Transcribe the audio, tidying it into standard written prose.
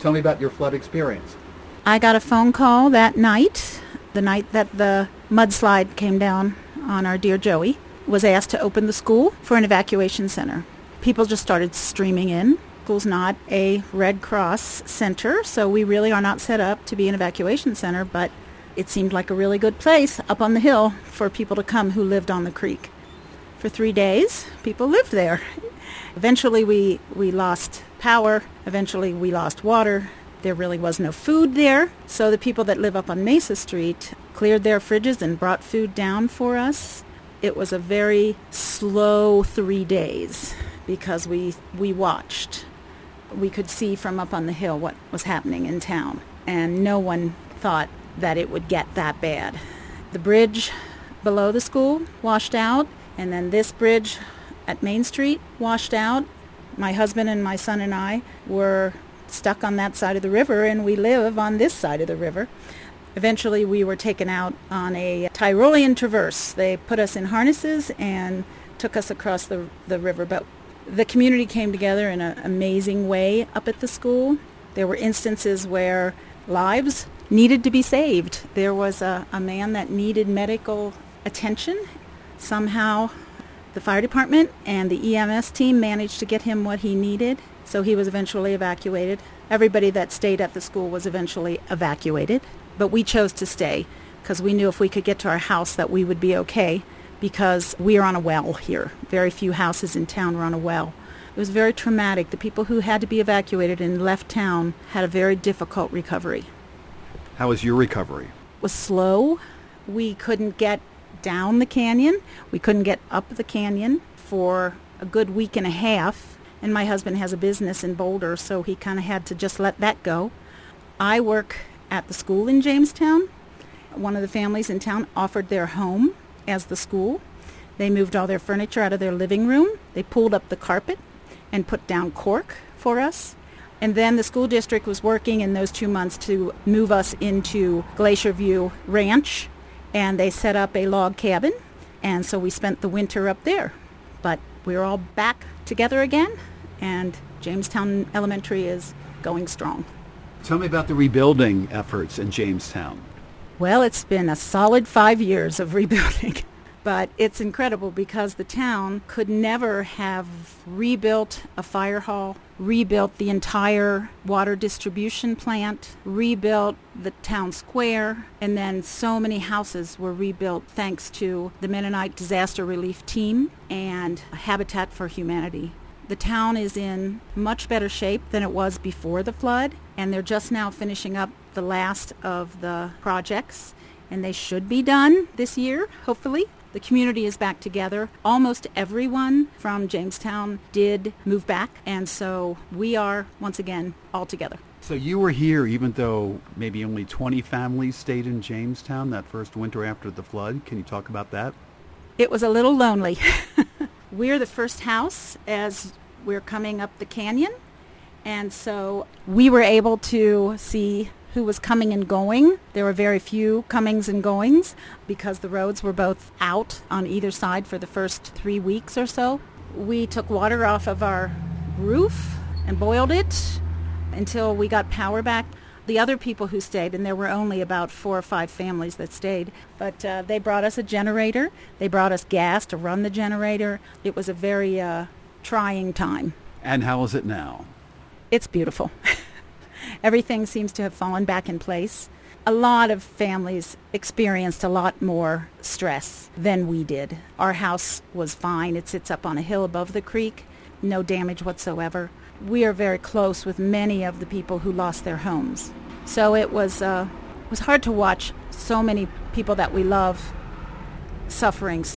Tell me about your flood experience. I got a phone call that night, the night that the mudslide came down on our dear Joey, was asked to open the school for an evacuation center. People just started streaming in. School's not a Red Cross center, so we really are not set up to be an evacuation center, but it seemed like a really good place up on the hill for people to come who lived on the creek. For 3 days, people lived there. Eventually we lost power. Eventually we lost water. There really was no food there, so the people that live up on Mesa Street cleared their fridges and brought food down for us. It was a very slow 3 days because we watched. We could see from up on the hill what was happening in town, and no one thought that it would get that bad. The bridge below the school washed out, and then this bridge at Main Street washed out. My husband and my son and I were stuck on that side of the river, and we live on this side of the river. Eventually we were taken out on a Tyrolean traverse. They put us in harnesses and took us across the river, but the community came together in an amazing way up at the school. There were instances where lives needed to be saved. There was a man that needed medical attention. Somehow the fire department and the EMS team managed to get him what he needed, so he was eventually evacuated. Everybody that stayed at the school was eventually evacuated, but we chose to stay because we knew if we could get to our house that we would be okay, because we are on a well here. Very few houses in town are on a well. It was very traumatic. The people who had to be evacuated and left town had a very difficult recovery. How was your recovery? It was slow. We couldn't get down the canyon. We couldn't get up the canyon for a good week and a half. And my husband has a business in Boulder, so he kind of had to just let that go. I work at the school in Jamestown. One of the families in town offered their home as the school. They moved all their furniture out of their living room. They pulled up the carpet and put down cork for us. And then the school district was working in those 2 months to move us into Glacier View Ranch, and they set up a log cabin, and so we spent the winter up there. But we're all back together again, and Jamestown Elementary is going strong. Tell me about the rebuilding efforts in Jamestown. Well, it's been a solid 5 years of rebuilding, but it's incredible because the town could never have rebuilt a fire hall, rebuilt the entire water distribution plant, rebuilt the town square, and then so many houses were rebuilt thanks to the Mennonite Disaster Relief Team and Habitat for Humanity. The town is in much better shape than it was before the flood, and they're just now finishing up the last of the projects, and they should be done this year, hopefully. The community is back together. Almost everyone from Jamestown did move back, and so we are, once again, all together. So you were here even though maybe only 20 families stayed in Jamestown that first winter after the flood. Can you talk about that? It was a little lonely. We're the first house as we're coming up the canyon, and so we were able to see who was coming and going. There were very few comings and goings because the roads were both out on either side for the first 3 weeks or so. We took water off of our roof and boiled it until we got power back. The other people who stayed, and there were only about 4 or 5 families that stayed, but they brought us a generator. They brought us gas to run the generator. It was a very trying time. And how is it now? It's beautiful. Everything seems to have fallen back in place. A lot of families experienced a lot more stress than we did. Our house was fine. It sits up on a hill above the creek. No damage whatsoever. We are very close with many of the people who lost their homes. So it was hard to watch so many people that we love suffering